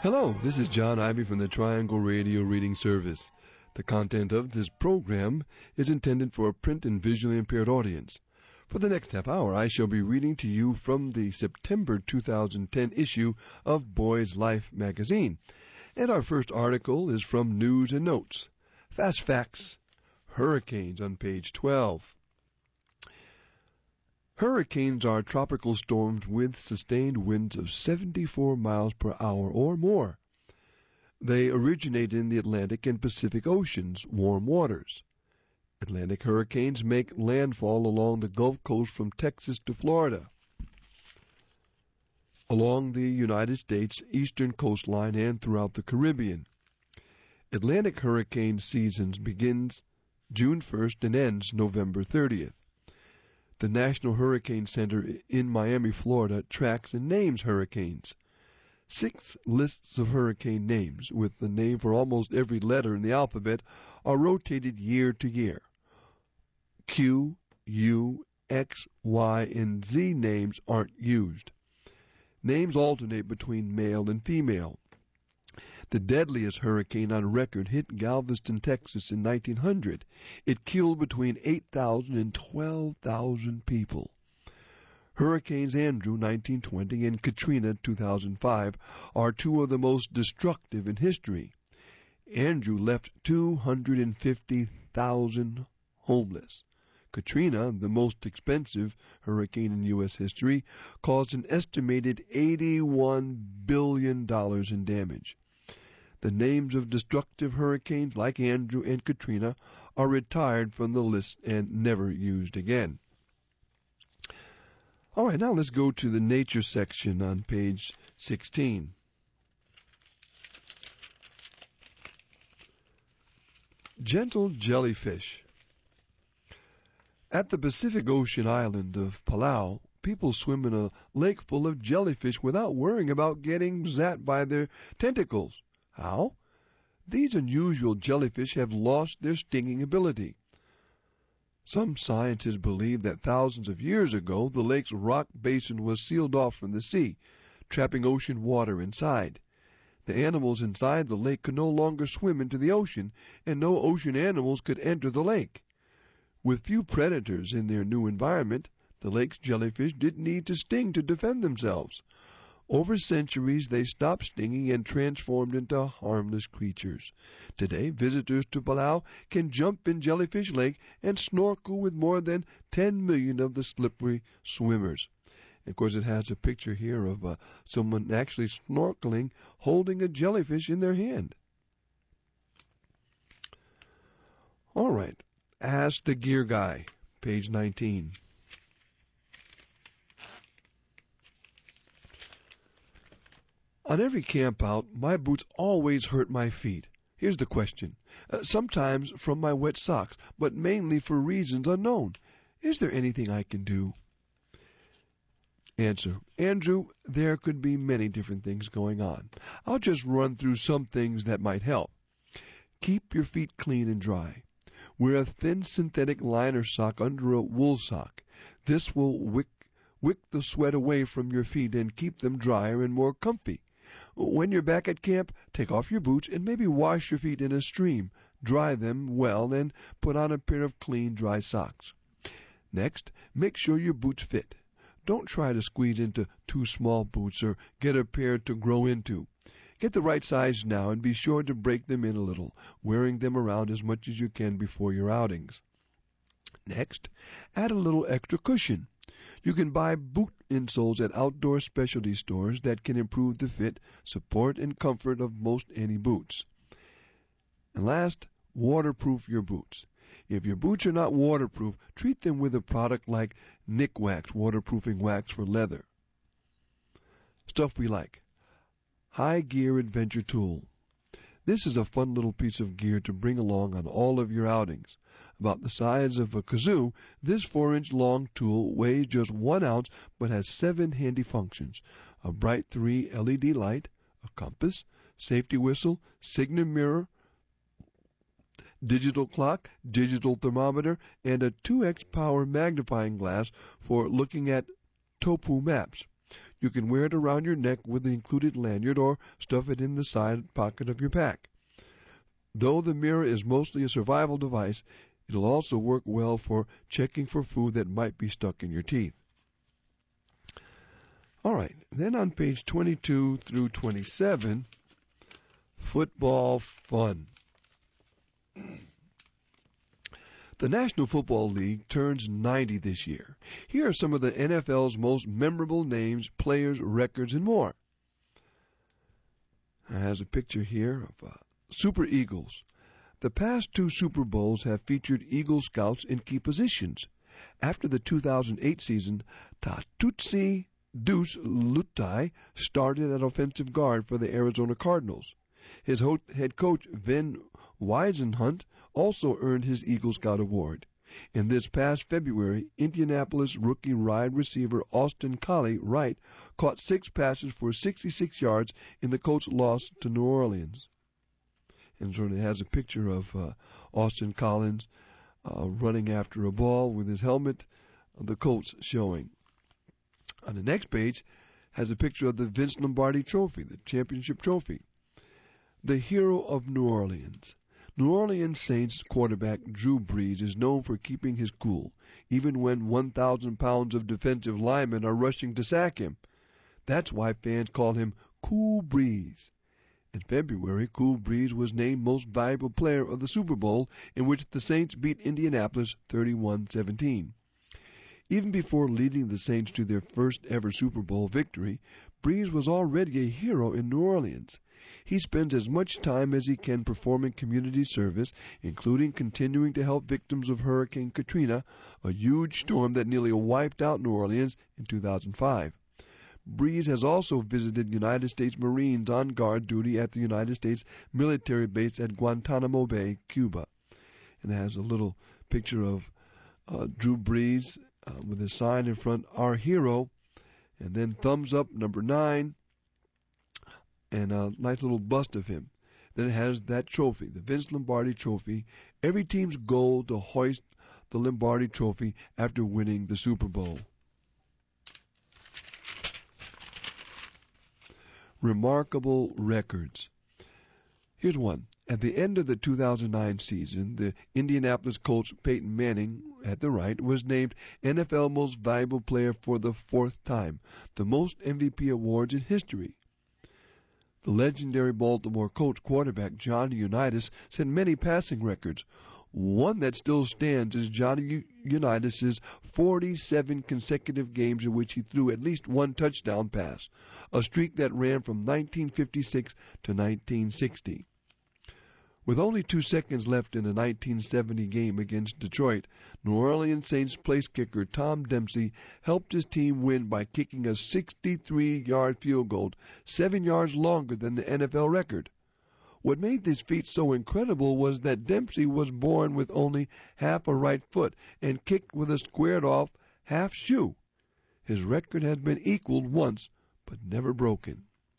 Hello, this is John Ivy from the Triangle Radio Reading Service. The content of this program is intended for a print and visually impaired audience. For the next half hour, I shall be reading to you from the September 2010 issue of Boys Life magazine. And our first article is from News and Notes. Fast Facts, Hurricanes on page 12. Hurricanes are tropical storms with sustained winds of 74 miles per hour or more. They originate in the Atlantic and Pacific Oceans, warm waters. Atlantic hurricanes make landfall along the Gulf Coast from Texas to Florida, along the United States eastern coastline and throughout the Caribbean. Atlantic hurricane season begins June 1st and ends November 30th. The National Hurricane Center in Miami, Florida, tracks and names hurricanes. 6 lists of hurricane names, with the name for almost every letter in the alphabet, are rotated year to year. Q, U, X, Y, and Z names aren't used. Names alternate between male and female. The deadliest hurricane on record hit Galveston, Texas in 1900. It killed between 8,000 and 12,000 people. Hurricanes Andrew 1920 and Katrina 2005 are two of the most destructive in history. Andrew left 250,000 homeless. Katrina, the most expensive hurricane in U.S. history, caused an estimated $81 billion in damage. The names of destructive hurricanes like Andrew and Katrina are retired from the list and never used again. All right, now let's go to the nature section on page 16. Gentle jellyfish. At the Pacific Ocean island of Palau, people swim in a lake full of jellyfish without worrying about getting zapped by their tentacles. How? These unusual jellyfish have lost their stinging ability. Some scientists believe that thousands of years ago the lake's rock basin was sealed off from the sea, trapping ocean water inside. The animals inside the lake could no longer swim into the ocean, and no ocean animals could enter the lake. With few predators in their new environment, the lake's jellyfish didn't need to sting to defend themselves. Over centuries, they stopped stinging and transformed into harmless creatures. Today, visitors to Palau can jump in Jellyfish Lake and snorkel with more than 10 million of the slippery swimmers. And of course, it has a picture here of someone actually snorkeling, holding a jellyfish in their hand. All right, Ask the Gear Guy, page 19. On every camp out, my boots always hurt my feet. Here's the question. Sometimes from my wet socks, but mainly for reasons unknown. Is there anything I can do? Answer. Andrew, there could be many different things going on. I'll just run through some things that might help. Keep your feet clean and dry. Wear a thin synthetic liner sock under a wool sock. This will wick the sweat away from your feet and keep them drier and more comfy. When you're back at camp, take off your boots and maybe wash your feet in a stream. Dry them well and put on a pair of clean, dry socks. Next, make sure your boots fit. Don't try to squeeze into too small boots or get a pair to grow into. Get the right size now and be sure to break them in a little, wearing them around as much as you can before your outings. Next, add a little extra cushion. You can buy boot insoles at outdoor specialty stores that can improve the fit, support, and comfort of most any boots. And last, waterproof your boots. If your boots are not waterproof, treat them with a product like Nikwax waterproofing wax for leather. Stuff we like. High Gear Adventure Tool. This is a fun little piece of gear to bring along on all of your outings. About the size of a kazoo, this 4-inch long tool weighs just 1 ounce but has 7 handy functions. A bright 3 LED light, a compass, safety whistle, signal mirror, digital clock, digital thermometer, and a 2x power magnifying glass for looking at topo maps. You can wear it around your neck with the included lanyard or stuff it in the side pocket of your pack. Though the mirror is mostly a survival device, it'll also work well for checking for food that might be stuck in your teeth. All right, then on page 22 through 27, football fun. The National Football League turns 90 this year. Here are some of the NFL's most memorable names, players, records, and more. It has a picture here of Super Eagles. The past two Super Bowls have featured Eagle Scouts in key positions. After the 2008 season, Tatutsi Deuce Lutai started at offensive guard for the Arizona Cardinals. His head coach, Vin Weisenhunt, also earned his Eagle Scout Award. In this past February, Indianapolis rookie wide receiver Austin Collie Wright caught 6 passes for 66 yards in the Colts' loss to New Orleans. And so it has a picture of Austin Collins running after a ball with his helmet, the Colts showing. On the next page has a picture of the Vince Lombardi Trophy, the championship trophy. The hero of New Orleans. New Orleans Saints quarterback Drew Brees is known for keeping his cool, even when 1,000 pounds of defensive linemen are rushing to sack him. That's why fans call him Cool Breeze. In February, Cool Breeze was named Most Valuable Player of the Super Bowl, in which the Saints beat Indianapolis 31-17. Even before leading the Saints to their first ever Super Bowl victory, Breeze was already a hero in New Orleans. He spends as much time as he can performing community service, including continuing to help victims of Hurricane Katrina, a huge storm that nearly wiped out New Orleans in 2005. Breeze has also visited United States Marines on guard duty at the United States military base at Guantanamo Bay, Cuba. And it has a little picture of Drew Brees with a sign in front, Our Hero, and then thumbs up, number 9, and a nice little bust of him. Then it has that trophy, the Vince Lombardi Trophy, every team's goal to hoist the Lombardi Trophy after winning the Super Bowl. Remarkable records. Here's one. At the end of the 2009 season, the Indianapolis Colts' Peyton Manning, at the right, was named NFL Most Valuable Player for the 4th time, the most MVP awards in history. The legendary Baltimore Colts quarterback Johnny Unitas set many passing records. One that still stands is Johnny Unitas' 47 consecutive games in which he threw at least one touchdown pass, a streak that ran from 1956 to 1960. With only 2 seconds left in the 1970 game against Detroit, New Orleans Saints place kicker Tom Dempsey helped his team win by kicking a 63-yard field goal, 7 yards longer than the NFL record. What made this feat so incredible was that Dempsey was born with only half a right foot and kicked with a squared-off half shoe. His record has been equaled once, but never broken.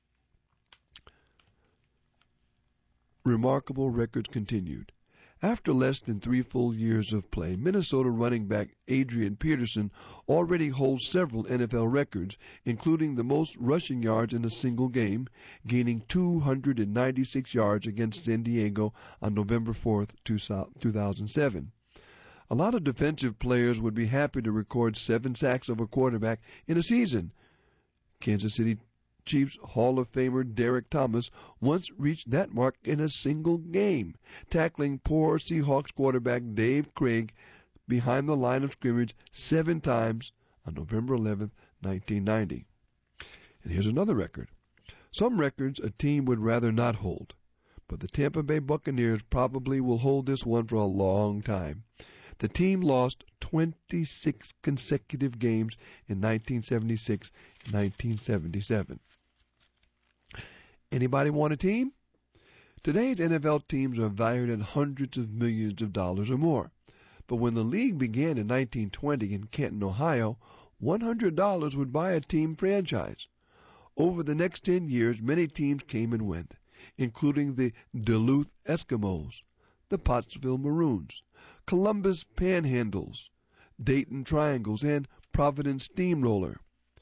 Remarkable records continued. After less than 3 full years of play, Minnesota running back Adrian Peterson already holds several NFL records, including the most rushing yards in a single game, gaining 296 yards against San Diego on November 4th, 2007. A lot of defensive players would be happy to record 7 sacks of a quarterback in a season. Kansas City Chiefs Hall of Famer Derek Thomas once reached that mark in a single game, tackling poor Seahawks quarterback Dave Krieg behind the line of scrimmage 7 times on November 11, 1990. And here's another record. Some records a team would rather not hold, but the Tampa Bay Buccaneers probably will hold this one for a long time. The team lost 26 consecutive games in 1976 and 1977. Anybody want a team? Today's NFL teams are valued at hundreds of millions of dollars or more. But when the league began in 1920 in Canton, Ohio, $100 would buy a team franchise. Over the next 10 years, many teams came and went, including the Duluth Eskimos, the Pottsville Maroons, Columbus Panhandles, Dayton Triangles, and Providence Steamroller.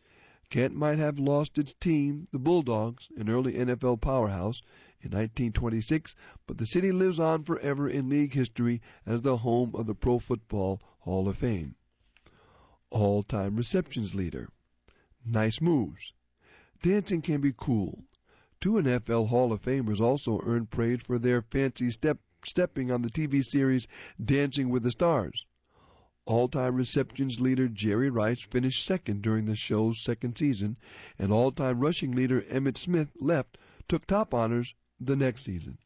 Kent might have lost its team, the Bulldogs, an early NFL powerhouse, in 1926, but the city lives on forever in league history as the home of the Pro Football Hall of Fame. All-time receptions leader. Nice moves. Dancing can be cool. Two NFL Hall of Famers also earned praise for their fancy stepping on the TV series Dancing with the Stars. All-time receptions leader Jerry Rice finished second during the show's second season, and all-time rushing leader Emmitt Smith took top honors the next season.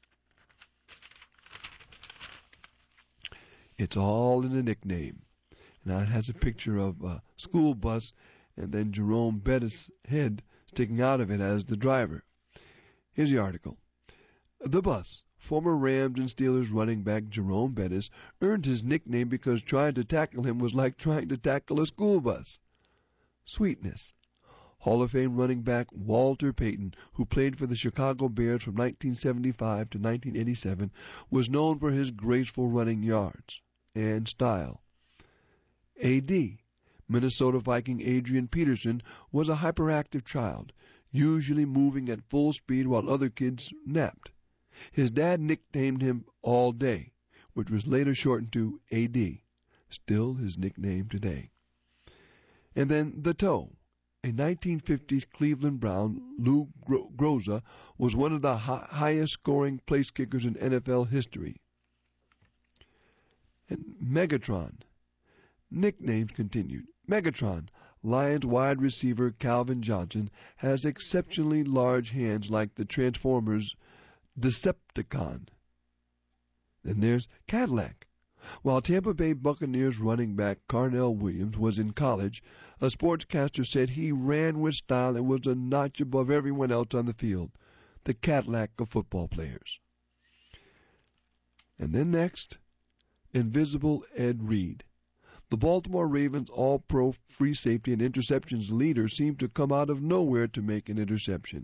It's all in the nickname. Now it has a picture of a school bus and then Jerome Bettis' head sticking out of it as the driver. Here's the article. The bus. Former Rams and Steelers running back Jerome Bettis earned his nickname because trying to tackle him was like trying to tackle a school bus. Sweetness. Hall of Fame running back Walter Payton, who played for the Chicago Bears from 1975 to 1987, was known for his graceful running yards and style. A.D. Minnesota Viking Adrian Peterson was a hyperactive child, usually moving at full speed while other kids napped. His dad nicknamed him All Day, which was later shortened to A.D., still his nickname today. And then the Toe. A 1950s Cleveland Brown, Lou Groza, was one of the highest-scoring place kickers in NFL history. And Megatron. Nicknames continued. Megatron. Lions wide receiver Calvin Johnson has exceptionally large hands like the Transformers' Decepticon. Then there's Cadillac. While Tampa Bay Buccaneers running back Carnell Williams was in college, a sportscaster said he ran with style and was a notch above everyone else on the field. The Cadillac of football players. And then next, Invisible Ed Reed. The Baltimore Ravens all-pro free safety and interceptions leader seemed to come out of nowhere to make an interception.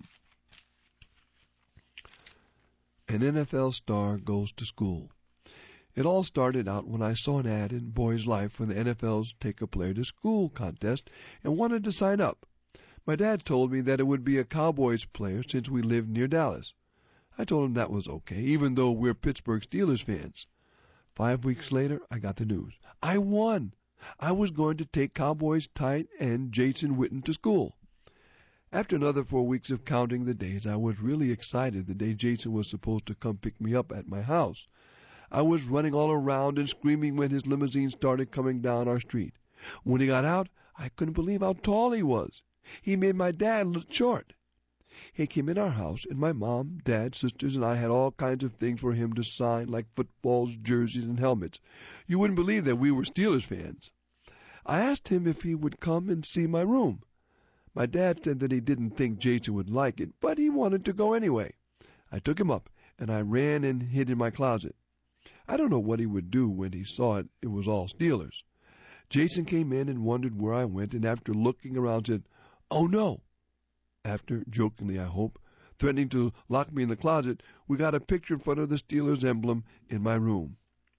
An NFL star goes to school. It all started out when I saw an ad in Boys Life for the NFL's Take a Player to School contest and wanted to sign up. My dad told me that it would be a Cowboys player since we lived near Dallas. I told him that was okay, even though we're Pittsburgh Steelers fans. 5 weeks later, I got the news. I won! I was going to take Cowboys tight end Jason Witten to school. After another 4 weeks of counting the days, I was really excited the day Jason was supposed to come pick me up at my house. I was running all around and screaming when his limousine started coming down our street. When he got out, I couldn't believe how tall he was. He made my dad look short. He came in our house, and my mom, dad, sisters, and I had all kinds of things for him to sign, like footballs, jerseys, and helmets. You wouldn't believe that we were Steelers fans. I asked him if he would come and see my room. My dad said that he didn't think Jason would like it, but he wanted to go anyway. I took him up, and I ran and hid in my closet. I don't know what he would do when he saw it was all Steelers. Jason came in and wondered where I went, and after looking around said, "Oh, no." After, jokingly I hope, threatening to lock me in the closet, we got a picture in front of the Steelers emblem in my room.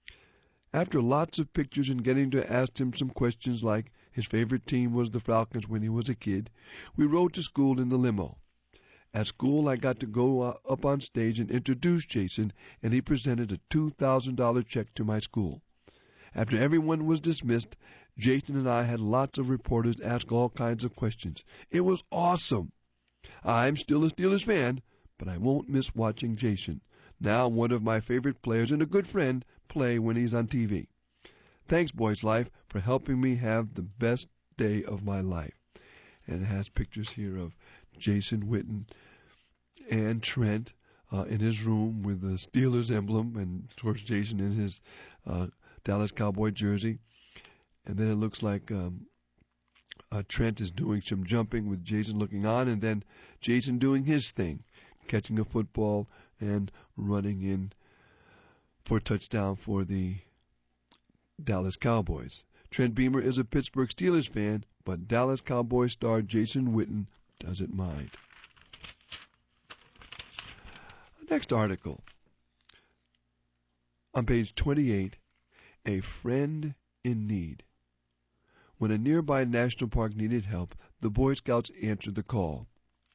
After lots of pictures and getting to ask him some questions like his favorite team was the Falcons when he was a kid, we rode to school in the limo. At school, I got to go up on stage and introduce Jason, and he presented a $2,000 check to my school. After everyone was dismissed, Jason and I had lots of reporters ask all kinds of questions. It was awesome. I'm still a Steelers fan, but I won't miss watching Jason, now one of my favorite players and a good friend, play when he's on TV. Thanks, Boys Life, for helping me have the best day of my life. And it has pictures here of Jason Witten and Trent in his room with the Steelers emblem, and of course Jason in his Dallas Cowboy jersey. And then it looks like Trent is doing some jumping with Jason looking on, and then Jason doing his thing, catching a football and running in for a touchdown for the Dallas Cowboys. Trent Beamer is a Pittsburgh Steelers fan, but Dallas Cowboys star Jason Witten doesn't mind. Next article. On page 28, A Friend in Need. When a nearby national park needed help, the Boy Scouts answered the call.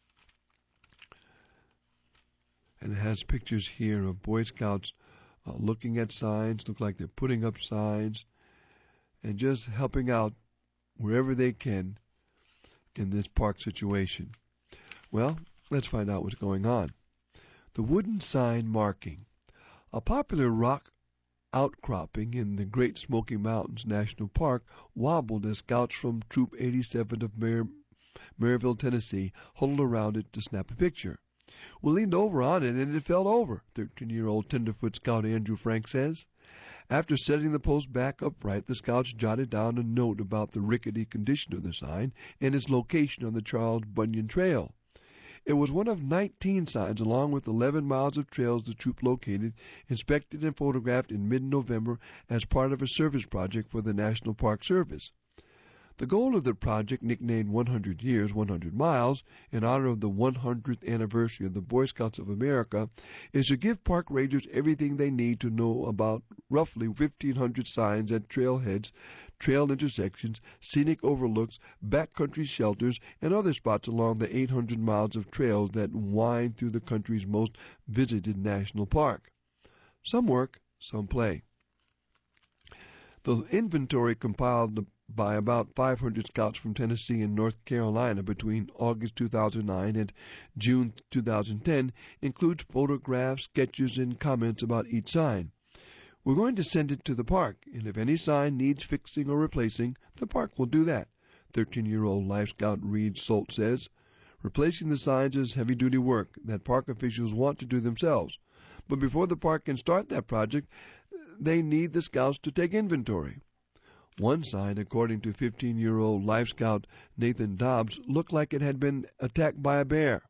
And it has pictures here of Boy Scouts looking at signs, look like they're putting up signs, and just helping out wherever they can in this park situation. Well, let's find out what's going on. The wooden sign marking. A popular rock outcropping in the Great Smoky Mountains National Park wobbled as scouts from Troop 87 of Maryville, Tennessee, huddled around it to snap a picture. We leaned over on it and it fell over, 13-year-old Tenderfoot Scout Andrew Frank says. After setting the post back upright, the scouts jotted down a note about the rickety condition of the sign and its location on the Charles Bunyan Trail. It was one of 19 signs, along with 11 miles of trails the troop located, inspected, and photographed in mid-November as part of a service project for the National Park Service. The goal of the project, nicknamed 100 Years, 100 Miles, in honor of the 100th anniversary of the Boy Scouts of America, is to give park rangers everything they need to know about roughly 1,500 signs at trailheads, trail intersections, scenic overlooks, backcountry shelters, and other spots along the 800 miles of trails that wind through the country's most visited national park. Some work, some play. The inventory compiled by about 500 scouts from Tennessee and North Carolina between August 2009 and June 2010 includes photographs, sketches, and comments about each sign. We're going to send it to the park, and if any sign needs fixing or replacing, the park will do that, 13-year-old Life Scout Reed Solt says. Replacing the signs is heavy-duty work that park officials want to do themselves. But before the park can start that project, they need the scouts to take inventory. One sign, according to 15-year-old Life Scout Nathan Dobbs, looked like it had been attacked by a bear.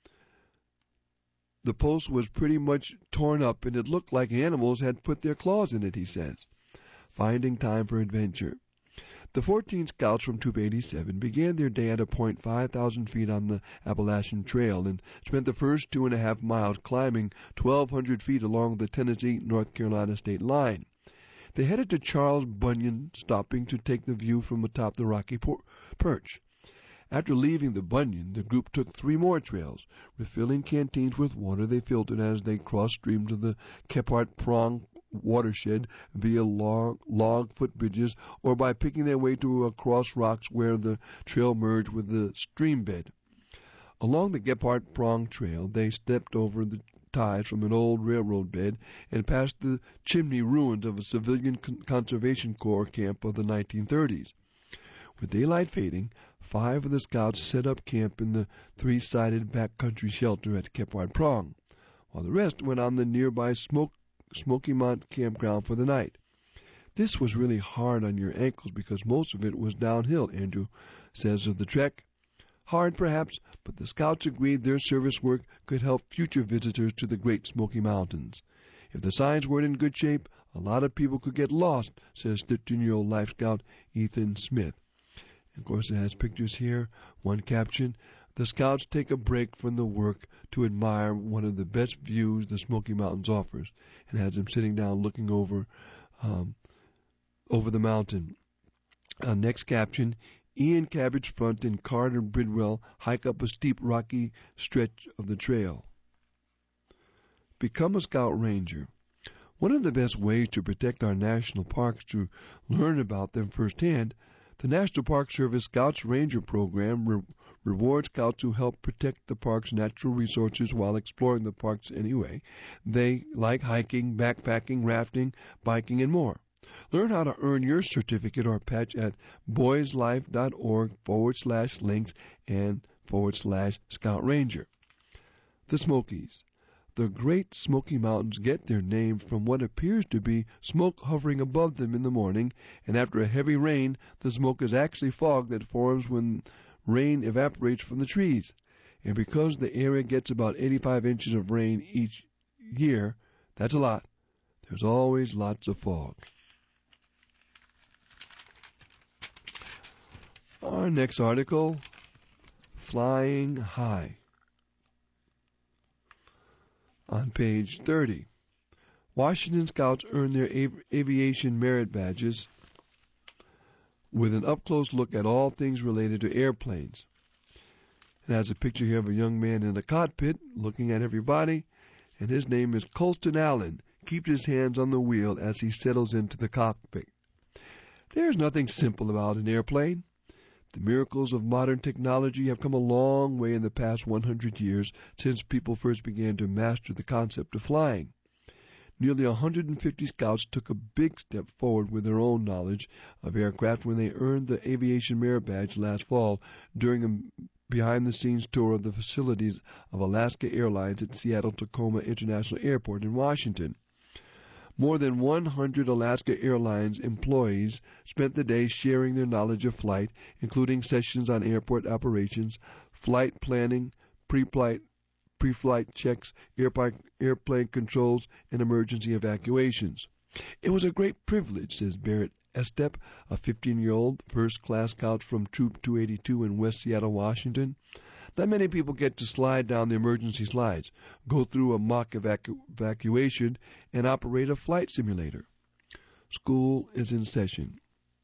The post was pretty much torn up, and it looked like animals had put their claws in it, he says. Finding time for adventure. The 14 scouts from Troop 87 began their day at a point 5,000 feet on the Appalachian Trail and spent the first 2.5 miles climbing 1,200 feet along the Tennessee-North Carolina state line. They headed to Charles Bunyan, stopping to take the view from atop the rocky perch. After leaving the Bunyan, the group took 3 more trails. Refilling canteens with water they filtered as they crossed streams of the Kephart Prong watershed via log footbridges or by picking their way to across rocks where the trail merged with the stream bed. Along the Kephart Prong Trail, they stepped over the ties from an old railroad bed and past the chimney ruins of a civilian conservation corps camp of the 1930s. With daylight fading, 5 of the scouts set up camp in the 3-sided backcountry shelter at Kephart Prong, while the rest went on the nearby Smoky Mount campground for the night. This was really hard on your ankles because most of it was downhill, Andrew says of the trek. Hard, perhaps, but the scouts agreed their service work could help future visitors to the Great Smoky Mountains. If the signs weren't in good shape, a lot of people could get lost, says 13-year-old Life Scout Ethan Smith. Of course, it has pictures here. One caption, the scouts take a break from the work to admire one of the best views the Smoky Mountains offers, and has them sitting down looking over the mountain. Next caption, Ian Cabbage Front and Carter Bridwell hike up a steep rocky stretch of the trail. Become a Scout Ranger. One of the best ways to protect our national parks is to learn about them firsthand. The National Park Service Scouts Ranger Program rewards scouts who help protect the park's natural resources while exploring the parks anyway. They like hiking, backpacking, rafting, biking, and more. Learn how to earn your certificate or patch at boyslife.org/links and /Scout Ranger. The Smokies. The Great Smoky Mountains get their name from what appears to be smoke hovering above them in the morning, and after a heavy rain, the smoke is actually fog that forms when rain evaporates from the trees. And because the area gets about 85 inches of rain each year, that's a lot. There's always lots of fog. Our next article, Flying High. On page 30, Washington Scouts earn their aviation merit badges with an up-close look at all things related to airplanes. It has a picture here of a young man in the cockpit looking at everybody, and his name is Colston Allen. Keeps his hands on the wheel as he settles into the cockpit. There's nothing simple about an airplane. The miracles of modern technology have come a long way in the past 100 years since people first began to master the concept of flying. Nearly 150 scouts took a big step forward with their own knowledge of aircraft when they earned the Aviation Merit Badge last fall during a behind-the-scenes tour of the facilities of Alaska Airlines at Seattle-Tacoma International Airport in Washington. More than 100 Alaska Airlines employees spent the day sharing their knowledge of flight, including sessions on airport operations, flight planning, pre-flight checks, airplane controls, and emergency evacuations. It was a great privilege, says Barrett Estep, a 15-year-old first-class scout from Troop 282 in West Seattle, Washington. Not many people get to slide down the emergency slides, go through a mock evacuation, and operate a flight simulator. School is in session.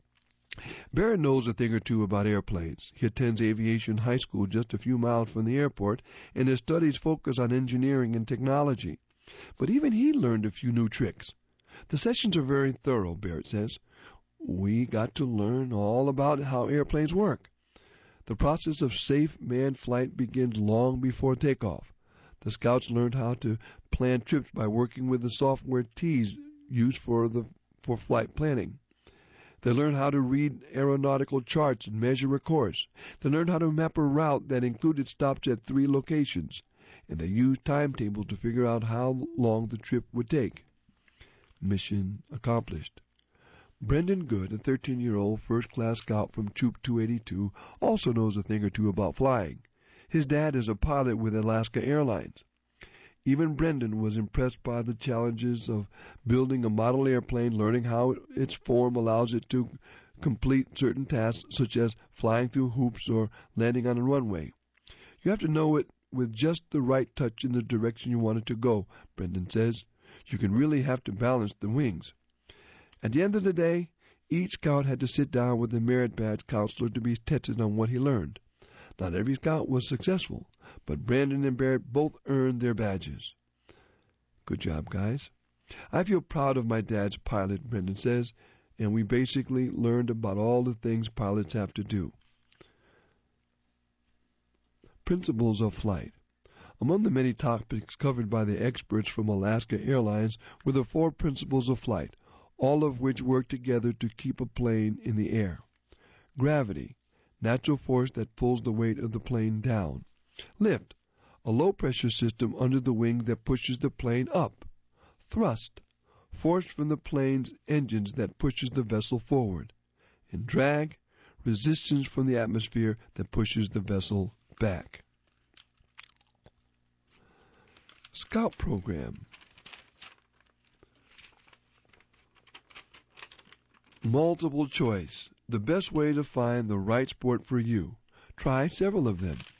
Barrett knows a thing or two about airplanes. He attends Aviation High School just a few miles from the airport, and his studies focus on engineering and technology. But even he learned a few new tricks. The sessions are very thorough, Barrett says. We got to learn all about how airplanes work. The process of safe manned flight begins long before takeoff. The scouts learned how to plan trips by working with the software T's used for flight planning. They learned how to read aeronautical charts and measure a course. They learned how to map a route that included stops at 3 locations. And they used timetables to figure out how long the trip would take. Mission accomplished. Brendan Good, a 13-year-old first-class scout from Troop 282, also knows a thing or two about flying. His dad is a pilot with Alaska Airlines. Even Brendan was impressed by the challenges of building a model airplane, learning how its form allows it to complete certain tasks, such as flying through hoops or landing on a runway. You have to know it with just the right touch in the direction you want it to go, Brendan says. You can really have to balance the wings. At the end of the day, each scout had to sit down with the merit badge counselor to be tested on what he learned. Not every scout was successful, but Brandon and Barrett both earned their badges. Good job, guys. I feel proud of my dad's pilot, Brendan says, and we basically learned about all the things pilots have to do. Principles of flight. Among the many topics covered by the experts from Alaska Airlines were the 4 principles of flight, all of which work together to keep a plane in the air. Gravity, natural force that pulls the weight of the plane down. Lift, a low-pressure system under the wing that pushes the plane up. Thrust, force from the plane's engines that pushes the vessel forward. And drag, resistance from the atmosphere that pushes the vessel back. Scout Program. Multiple choice, the best way to find the right sport for you. Try several of them.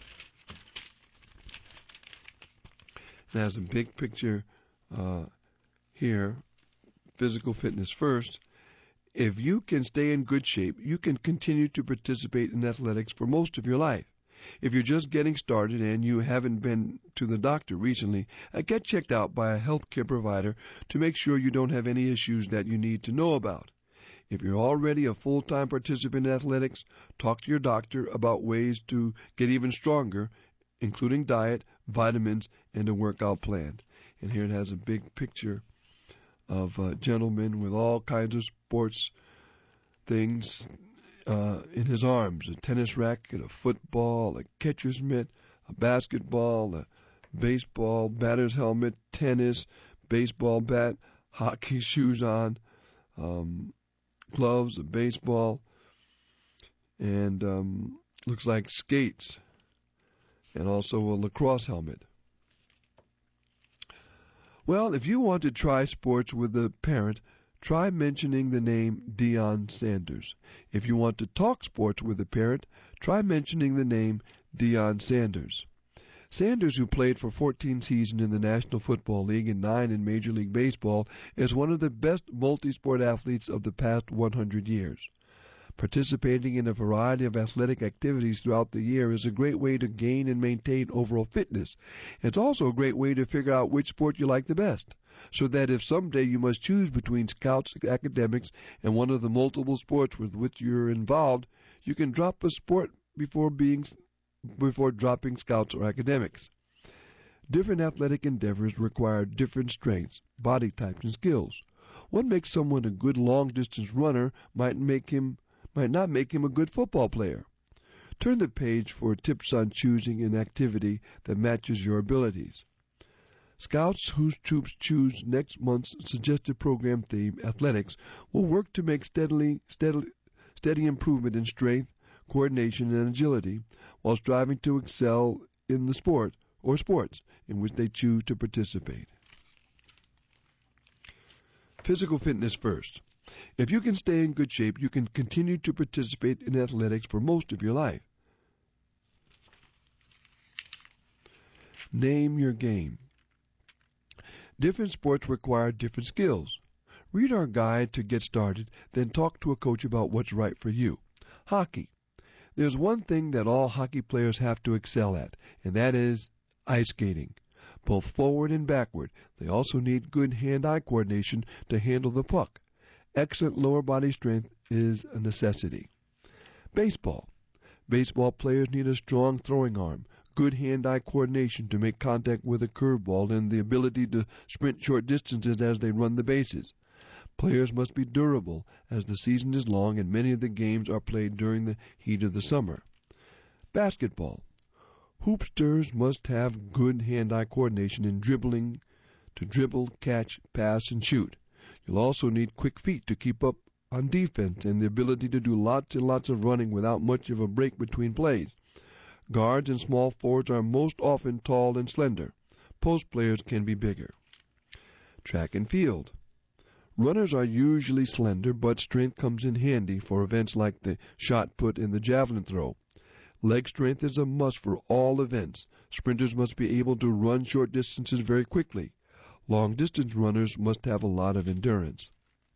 It has a big picture here, physical fitness first. If you can stay in good shape, you can continue to participate in athletics for most of your life. If you're just getting started and you haven't been to the doctor recently, get checked out by a healthcare provider to make sure you don't have any issues that you need to know about. If you're already a full-time participant in athletics, talk to your doctor about ways to get even stronger, including diet, vitamins, and a workout plan. And here it has a big picture of a gentleman with all kinds of sports things in his arms. A tennis racket, a football, a catcher's mitt, a basketball, a baseball, batter's helmet, tennis, baseball bat, hockey shoes on, gloves, a baseball, and looks like skates, and also a lacrosse helmet. Well, if you want to try sports with a parent, try mentioning the name Deion Sanders. If you want to talk sports with a parent, try mentioning the name Deion Sanders. Sanders, who played for 14 seasons in the National Football League and 9 in Major League Baseball, is one of the best multi-sport athletes of the past 100 years. Participating in a variety of athletic activities throughout the year is a great way to gain and maintain overall fitness. It's also a great way to figure out which sport you like the best, so that if someday you must choose between Scouts, academics, and one of the multiple sports with which you're involved, you can drop a sport before dropping Scouts or academics. Different athletic endeavors require different strengths, body types, and skills. What makes someone a good long-distance runner might not make him a good football player. Turn the page for tips on choosing an activity that matches your abilities. Scouts whose troops choose next month's suggested program theme, athletics, will work to make steady improvement in strength, coordination, and agility, while striving to excel in the sport or sports in which they choose to participate. Physical fitness first. If you can stay in good shape, you can continue to participate in athletics for most of your life. Name your game. Different sports require different skills. Read our guide to get started, then talk to a coach about what's right for you. Hockey. There's one thing that all hockey players have to excel at, and that is ice skating. Both forward and backward. They also need good hand-eye coordination to handle the puck. Excellent lower body strength is a necessity. Baseball. Baseball players need a strong throwing arm, good hand-eye coordination to make contact with a curveball, and the ability to sprint short distances as they run the bases. Players must be durable, as the season is long and many of the games are played during the heat of the summer. Basketball. Hoopsters must have good hand-eye coordination in dribbling to dribble, catch, pass, and shoot. You'll also need quick feet to keep up on defense and the ability to do lots and lots of running without much of a break between plays. Guards and small forwards are most often tall and slender. Post players can be bigger. Track and field. Runners are usually slender, but strength comes in handy for events like the shot put and the javelin throw. Leg strength is a must for all events. Sprinters must be able to run short distances very quickly. Long-distance runners must have a lot of endurance.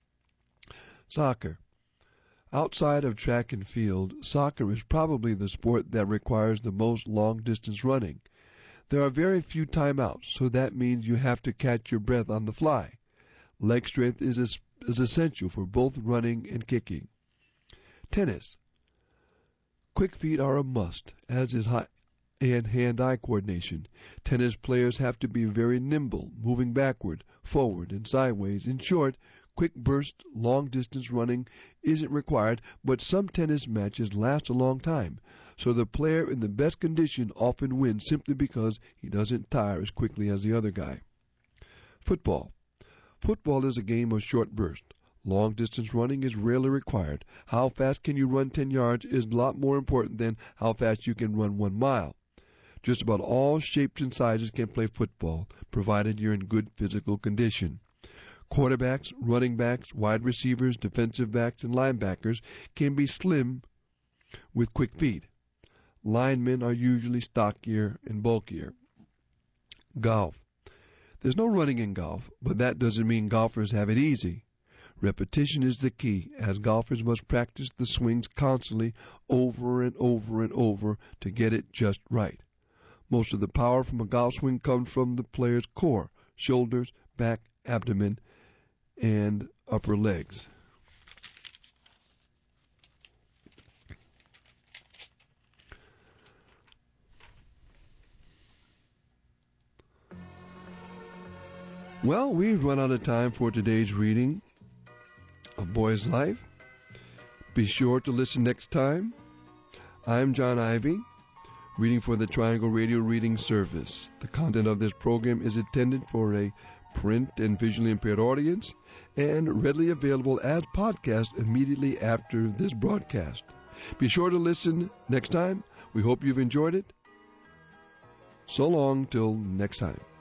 Soccer. Outside of track and field, soccer is probably the sport that requires the most long-distance running. There are very few timeouts, so that means you have to catch your breath on the fly. Leg strength is essential for both running and kicking. Tennis. Quick feet are a must, as is hand-eye coordination. Tennis players have to be very nimble, moving backward, forward, and sideways. In short, quick burst, long-distance running isn't required, but some tennis matches last a long time, so the player in the best condition often wins simply because he doesn't tire as quickly as the other guy. Football. Football is a game of short bursts. Long-distance running is rarely required. How fast can you run 10 yards is a lot more important than how fast you can run 1 mile. Just about all shapes and sizes can play football, provided you're in good physical condition. Quarterbacks, running backs, wide receivers, defensive backs, and linebackers can be slim with quick feet. Linemen are usually stockier and bulkier. Golf. There's no running in golf, but that doesn't mean golfers have it easy. Repetition is the key, as golfers must practice the swings constantly over and over and over to get it just right. Most of the power from a golf swing comes from the player's core, shoulders, back, abdomen, and upper legs. Well, we've run out of time for today's reading of Boy's Life. Be sure to listen next time. I'm John Ivy, reading for the Triangle Radio Reading Service. The content of this program is intended for a print and visually impaired audience and readily available as podcast immediately after this broadcast. Be sure to listen next time. We hope you've enjoyed it. So long till next time.